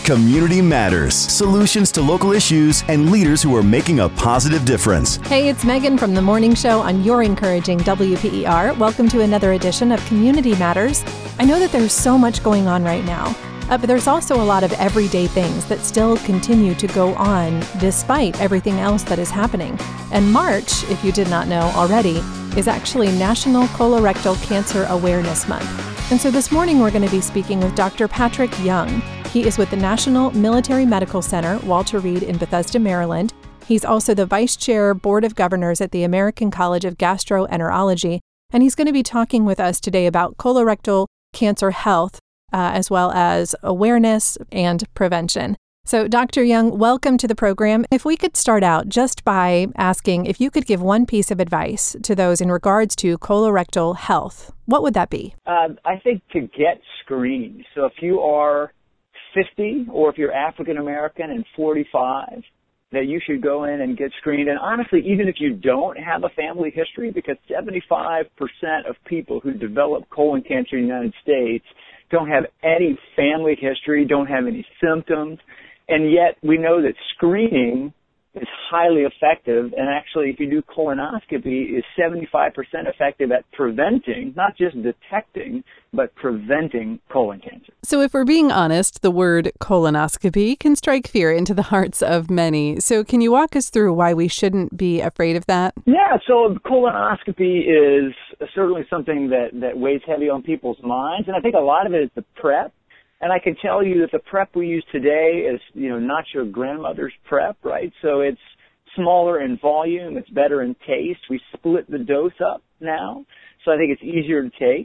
Community Matters. Solutions to local issues and leaders who are making a positive difference. Hey, it's Megan from The Morning Show on your encouraging WPER. Welcome to another edition of Community Matters. I know that there's so much going on right now, but there's also a lot of everyday things that still continue to go on despite everything else that is happening. And March, if you did not know already, is actually National Colorectal Cancer Awareness Month. And so this morning we're going to be speaking with Dr. Patrick Young. He is with the National Military Medical Center, Walter Reed in Bethesda, Maryland. He's also the Vice Chair, Board of Governors at the American College of Gastroenterology, and he's going to be talking with us today about colorectal cancer health, as well as awareness and prevention. So, Dr. Young, welcome to the program. If we could start out just by asking if you could give one piece of advice to those in regards to colorectal health, what would that be? I think to get screened. So if you are 50 or if you're African American and 45, that you should go in and get screened. And honestly, even if you don't have a family history, because 75% of people who develop colon cancer in the United States don't have any family history, don't have any symptoms, and yet we know that screening is highly effective, and actually if you do colonoscopy is 75% effective at preventing, not just detecting, but preventing colon cancer. So if we're being honest, the word colonoscopy can strike fear into the hearts of many. So can you walk us through why we shouldn't be afraid of that? Yeah, so colonoscopy is certainly something that weighs heavy on people's minds, and I think a lot of it is the prep. And I can tell you that the prep we use today is, not your grandmother's prep, right? So it's smaller in volume, it's better in taste. We split the dose up now, so I think it's easier to take.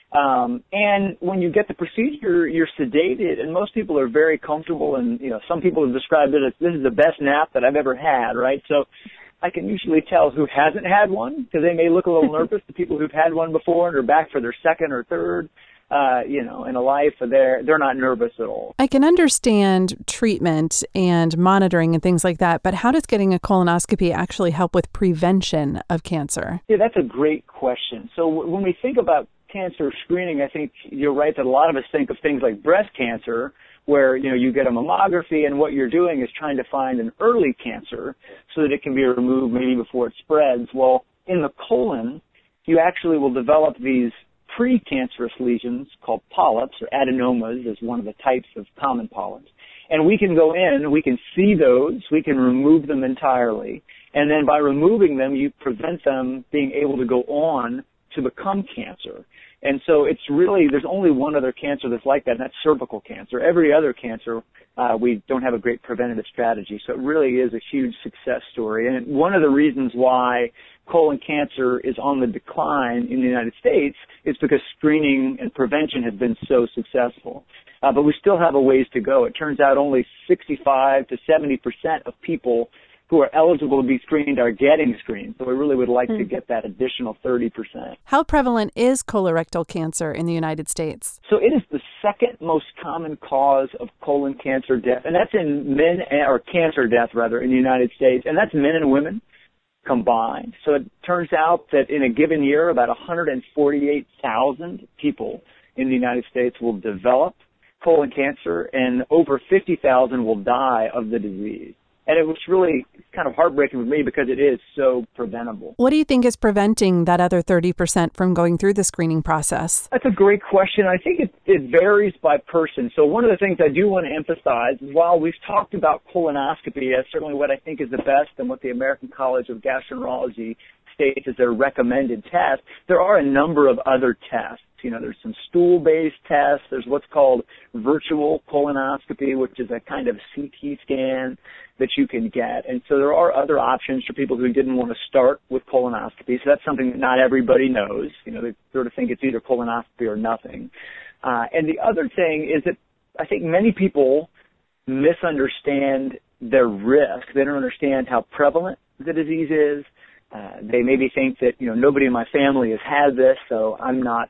And when you get the procedure, you're sedated, and most people are very comfortable. And some people have described it as this is the best nap that I've ever had, right? So I can usually tell who hasn't had one because they may look a little nervous. The people who've had one before and are back for their second or third. In a life, they're not nervous at all. I can understand treatment and monitoring and things like that, but how does getting a colonoscopy actually help with prevention of cancer? Yeah, that's a great question. So when we think about cancer screening, I think you're right that a lot of us think of things like breast cancer, where, you get a mammography and what you're doing is trying to find an early cancer so that it can be removed maybe before it spreads. Well, in the colon, you actually will develop these precancerous lesions called polyps, or adenomas is one of the types of common polyps. And we can go in, we can see those, we can remove them entirely, and then by removing them, you prevent them being able to go on to become cancer. And so it's really, there's only one other cancer that's like that, and that's cervical cancer. Every other cancer, we don't have a great preventative strategy. So it really is a huge success story. And one of the reasons why colon cancer is on the decline in the United States is because screening and prevention has been so successful. But we still have a ways to go. It turns out only 65 to 70% of people who are eligible to be screened are getting screened. So we really would like to get that additional 30%. How prevalent is colorectal cancer in the United States? So it is the second most common cause of colon cancer death, and that's in men, or cancer death rather, in the United States, and that's men and women combined. So it turns out that in a given year, about 148,000 people in the United States will develop colon cancer, and over 50,000 will die of the disease. And it was really kind of heartbreaking for me because it is so preventable. What do you think is preventing that other 30% from going through the screening process? That's a great question. I think it varies by person. So one of the things I do want to emphasize is while we've talked about colonoscopy as certainly what I think is the best and what the American College of Gastroenterology states as their recommended test, there are a number of other tests. There's some stool-based tests. There's what's called virtual colonoscopy, which is a kind of CT scan that you can get. And so there are other options for people who didn't want to start with colonoscopy. So that's something that not everybody knows. They sort of think it's either colonoscopy or nothing. And the other thing is that I think many people misunderstand their risk. They don't understand how prevalent the disease is. They maybe think that, nobody in my family has had this, so I'm not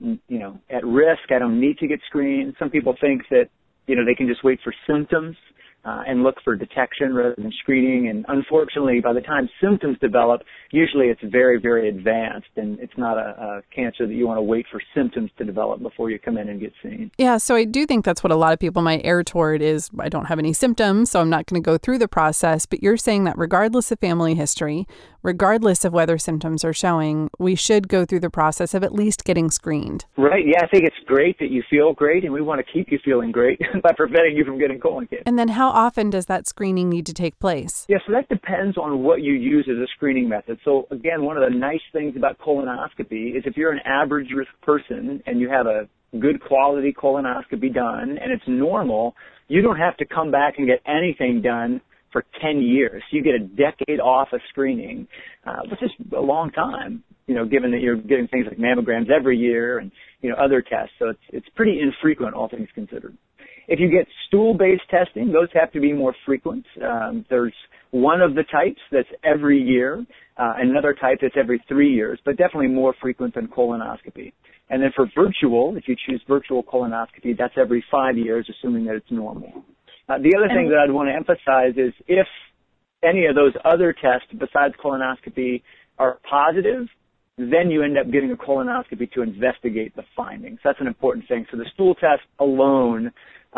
at risk. I don't need to get screened. Some people think that, they can just wait for symptoms and look for detection rather than screening. And unfortunately, by the time symptoms develop, usually it's very, very advanced, and it's not a cancer that you want to wait for symptoms to develop before you come in and get seen. Yeah, so I do think that's what a lot of people might err toward is, I don't have any symptoms, so I'm not going to go through the process. But you're saying that regardless of family history, regardless of whether symptoms are showing, we should go through the process of at least getting screened. Right. Yeah, I think it's great that you feel great, and we want to keep you feeling great by preventing you from getting colon cancer. And then how often does that screening need to take place? Yeah, so that depends on what you use as a screening method. So again, one of the nice things about colonoscopy is if you're an average risk person and you have a good quality colonoscopy done and it's normal, you don't have to come back and get anything done for 10 years. You get a decade off of screening, which is a long time, given that you're getting things like mammograms every year and, other tests. So it's pretty infrequent, all things considered. If you get stool-based testing, those have to be more frequent. There's one of the types that's every year, another type that's every 3 years, but definitely more frequent than colonoscopy. And then for virtual, if you choose virtual colonoscopy, that's every 5 years, assuming that it's normal. The other thing that I'd want to emphasize is if any of those other tests besides colonoscopy are positive, then you end up getting a colonoscopy to investigate the findings. That's an important thing. So the stool test alone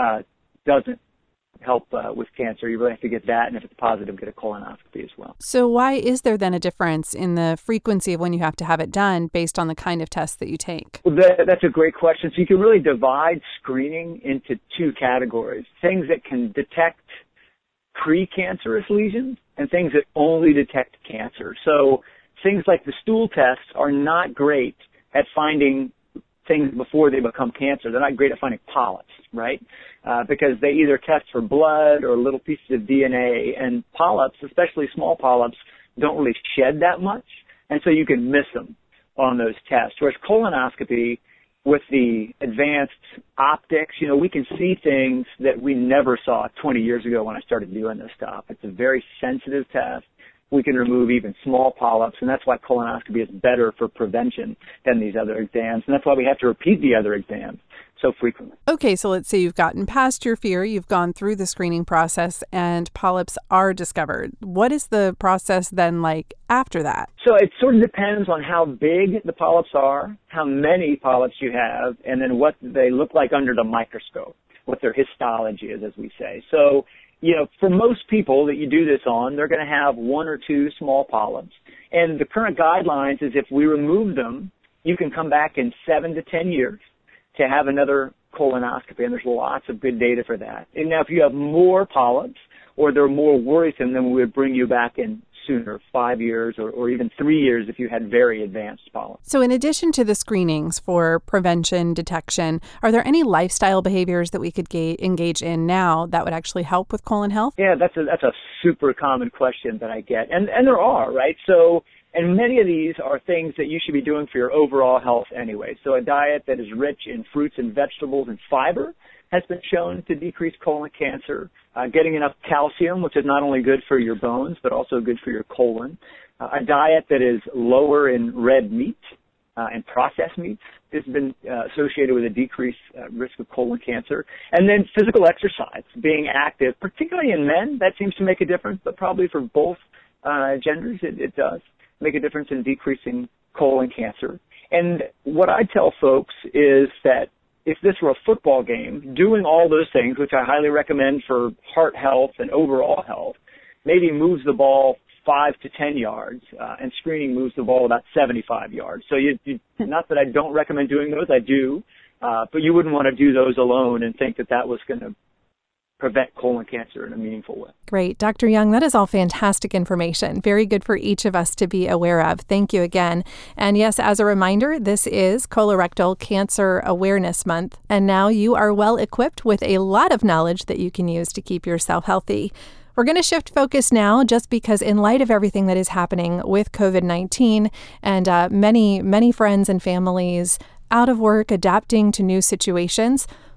doesn't help with cancer. You really have to get that, and if it's positive, get a colonoscopy as well. So why is there then a difference in the frequency of when you have to have it done based on the kind of tests that you take? Well, that's a great question. So you can really divide screening into two categories: things that can detect precancerous lesions and things that only detect cancer. So things like the stool tests are not great at finding things before they become cancer. They're not great at finding polyps, right? Because they either test for blood or little pieces of DNA, and polyps, especially small polyps, don't really shed that much, and so you can miss them on those tests. Whereas colonoscopy, with the advanced optics, we can see things that we never saw 20 years ago when I started doing this stuff. It's a very sensitive test. We can remove even small polyps, and that's why colonoscopy is better for prevention than these other exams, and that's why we have to repeat the other exams so frequently. Okay, so let's say you've gotten past your fear, you've gone through the screening process, and polyps are discovered. What is the process then like after that? So it sort of depends on how big the polyps are, how many polyps you have, and then what they look like under the microscope, what their histology is, as we say. So for most people that you do this on, they're going to have one or two small polyps. And the current guidelines is if we remove them, you can come back in 7 to 10 years to have another colonoscopy, and there's lots of good data for that. And now if you have more polyps or they're more worrisome, then we would bring you back in sooner, 5 years or even 3 years if you had very advanced polyps. So in addition to the screenings for prevention, detection, are there any lifestyle behaviors that we could engage in now that would actually help with colon health? Yeah, that's a super common question that I get. And there are, right? So, and many of these are things that you should be doing for your overall health anyway. So a diet that is rich in fruits and vegetables and fiber has been shown to decrease colon cancer. Getting enough calcium, which is not only good for your bones, but also good for your colon. A diet that is lower in red meat and processed meats has been associated with a decreased risk of colon cancer. And then physical exercise, being active, particularly in men, that seems to make a difference, but probably for both genders, it does make a difference in decreasing colon cancer. And what I tell folks is that if this were a football game, doing all those things, which I highly recommend for heart health and overall health, maybe moves the ball 5 to 10 yards, and screening moves the ball about 75 yards. So not that I don't recommend doing those, I do, but you wouldn't want to do those alone and think that was going to prevent colon cancer in a meaningful way. Great. Dr. Young, that is all fantastic information. Very good for each of us to be aware of. Thank you again. And yes, as a reminder, this is Colorectal Cancer Awareness Month. And now you are well equipped with a lot of knowledge that you can use to keep yourself healthy. We're going to shift focus now just because in light of everything that is happening with COVID-19 and many friends and families out of work, adapting to new situations,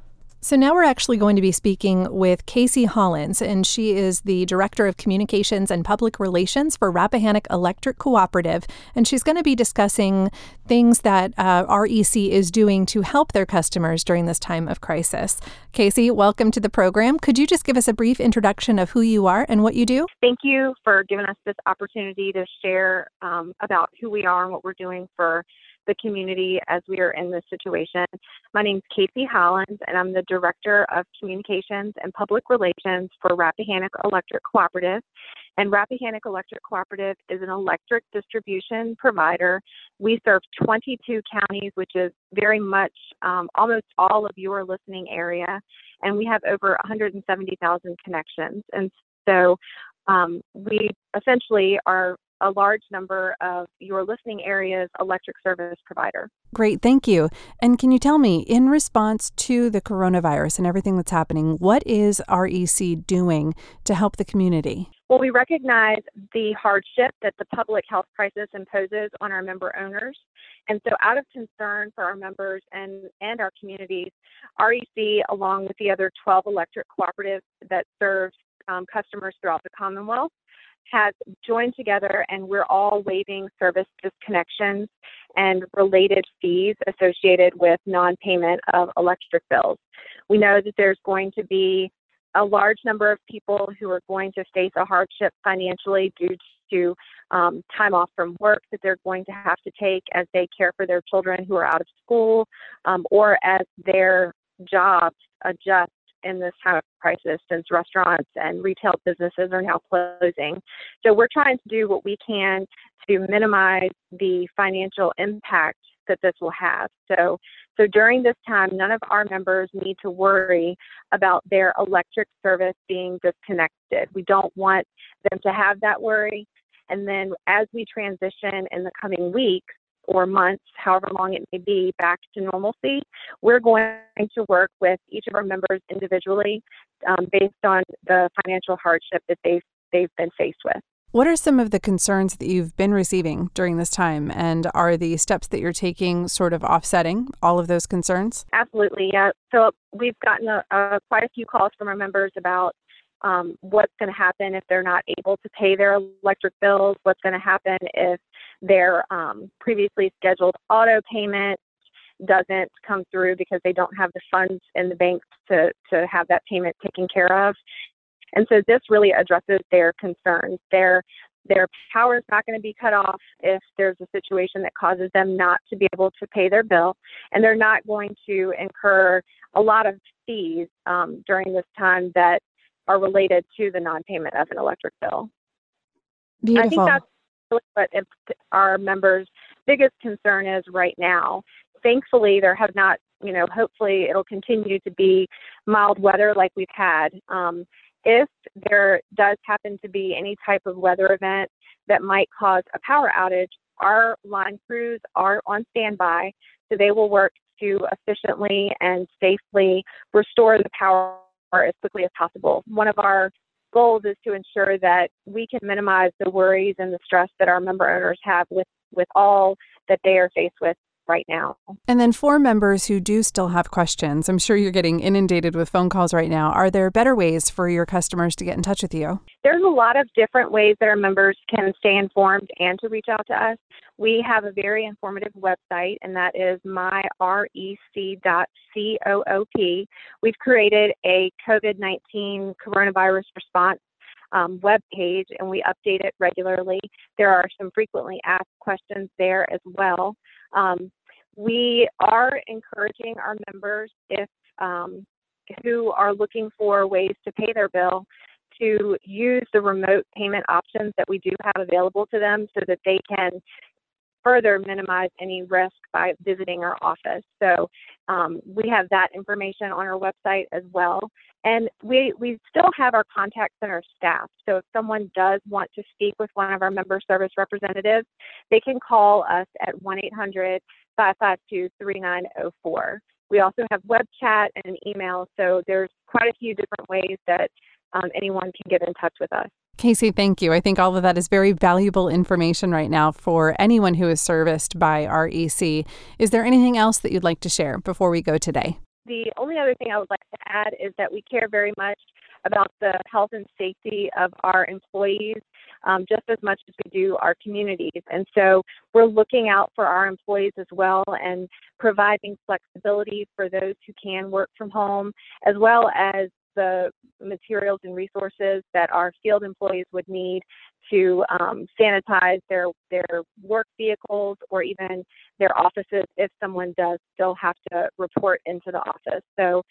So now we're actually going to be speaking with Casey Hollins, and she is the Director of Communications and Public Relations for Rappahannock Electric Cooperative, and she's going to be discussing things that REC is doing to help their customers during this time of crisis. Casey, welcome to the program. Could you just give us a brief introduction of who you are and what you do? Thank you for giving us this opportunity to share about who we are and what we're doing for the community as we are in this situation. My name is Casey Hollins, and I'm the Director of Communications and Public Relations for Rappahannock Electric Cooperative. And Rappahannock Electric Cooperative is an electric distribution provider. We serve 22 counties, which is very much almost all of your listening area, and we have over 170,000 connections. And so we essentially are a large number of your listening area's electric service provider. Great, thank you. And can you tell me, in response to the coronavirus and everything that's happening, what is REC doing to help the community? Well, we recognize the hardship that the public health crisis imposes on our member owners. And so out of concern for our members and our communities, REC, along with the other 12 electric cooperatives that serve customers throughout the Commonwealth, has joined together, and we're all waiving service disconnections and related fees associated with non-payment of electric bills. We know that there's going to be a large number of people who are going to face a hardship financially due to time off from work that they're going to have to take as they care for their children who are out of school, or as their jobs adjust in this time of crisis, since restaurants and retail businesses are now closing. So we're trying to do what we can to minimize the financial impact that this will have. So during this time, none of our members need to worry about their electric service being disconnected. We don't want them to have that worry. And then as we transition in the coming weeks or months, however long it may be, back to normalcy, we're going to work with each of our members individually based on the financial hardship that they've been faced with. What are some of the concerns that you've been receiving during this time, and are the steps that you're taking sort of offsetting all of those concerns? Absolutely, yeah. So we've gotten quite a few calls from our members about what's going to happen if they're not able to pay their electric bills, what's going to happen if their previously scheduled auto payment doesn't come through because they don't have the funds in the bank to have that payment taken care of. And so this really addresses their concerns. Their power is not going to be cut off if there's a situation that causes them not to be able to pay their bill, and they're not going to incur a lot of fees during this time that are related to the non-payment of an electric bill. Beautiful. I think that's what our members' biggest concern is right now. Thankfully, there have not, hopefully it'll continue to be mild weather like we've had. If there does happen to be any type of weather event that might cause a power outage, our line crews are on standby, so they will work to efficiently and safely restore the power as quickly as possible. One of our goals is to ensure that we can minimize the worries and the stress that our member owners have with all that they are faced with right now. And then for members who do still have questions, I'm sure you're getting inundated with phone calls right now. Are there better ways for your customers to get in touch with you? There's a lot of different ways that our members can stay informed and to reach out to us. We have a very informative website, and that is myrec.coop. We've created a COVID-19 coronavirus response web page, and we update it regularly. There are some frequently asked questions there as well. We are encouraging our members, who are looking for ways to pay their bill, to use the remote payment options that we do have available to them so that they can further minimize any risk by visiting our office. So we have that information on our website as well. And we still have our contact center staff. So if someone does want to speak with one of our member service representatives, they can call us at 1-800-552-3904. We also have web chat and an email. So there's quite a few different ways that anyone can get in touch with us. Casey, thank you. I think all of that is very valuable information right now for anyone who is serviced by REC. Is there anything else that you'd like to share before we go today? The only other thing I would like to add is that we care very much about the health and safety of our employees, just as much as we do our communities. And so we're looking out for our employees as well and providing flexibility for those who can work from home, as well as the materials and resources that our field employees would need to sanitize their work vehicles or even their offices if someone does still have to report into the office. So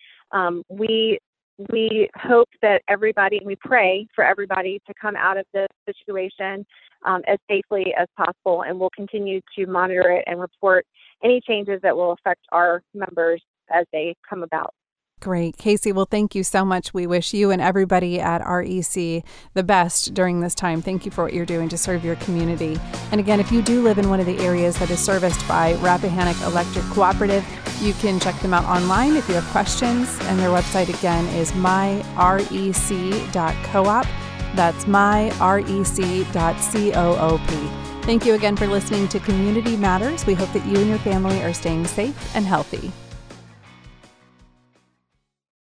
we hope that everybody, and we pray for everybody to come out of this situation as safely as possible, and we'll continue to monitor it and report any changes that will affect our members as they come about. Great. Casey, well, thank you so much. We wish you and everybody at REC the best during this time. Thank you for what you're doing to serve your community. And again, if you do live in one of the areas that is serviced by Rappahannock Electric Cooperative, you can check them out online if you have questions. And their website, again, is myrec.coop. That's myrec.coop. Thank you again for listening to Community Matters. We hope that you and your family are staying safe and healthy.